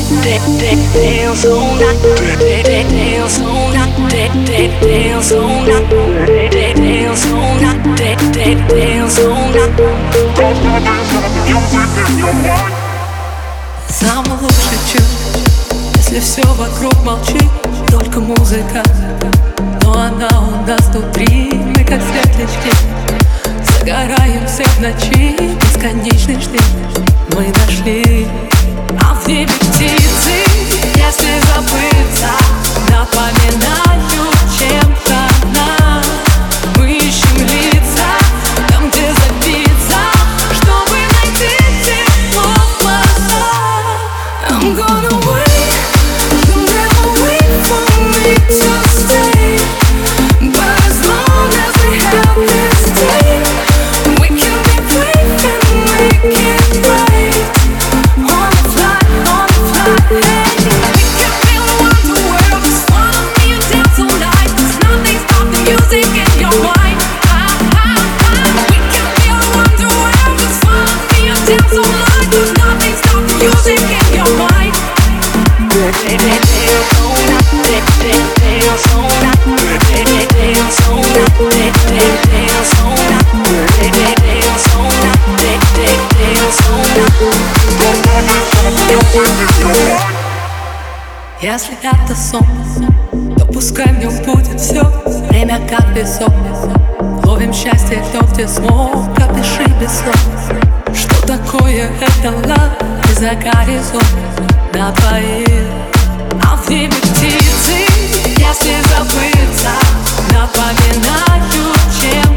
Самый лучший час, если все вокруг молчит, только музыка, но она у нас внутри. Мы как светлячки, загораемся в ночи, бесконечный штиль мы нашли. А в небе птицы, если забыться, напоминают чем-то нам. Мы ищем лица там, где забиться, чтобы найти тепло в глазах. I'm gonna wait, you'll never wait for me to stay. But as long as we have this day, we can be brave and make it right. On the fly, hey. We can feel the wonder world, just follow me and dance all night. There's nothing stop the music in your mind. We can feel the wonder world, just follow me and dance all night. There's nothing stop the music in your mind. Если это сон, то пускай в нем будет все. Время как песок, ловим счастье тот, где смог. Пропиши без слов, что такое это лав. И за горизонт на двоих. А в небе птицы, если забыться, напоминают чем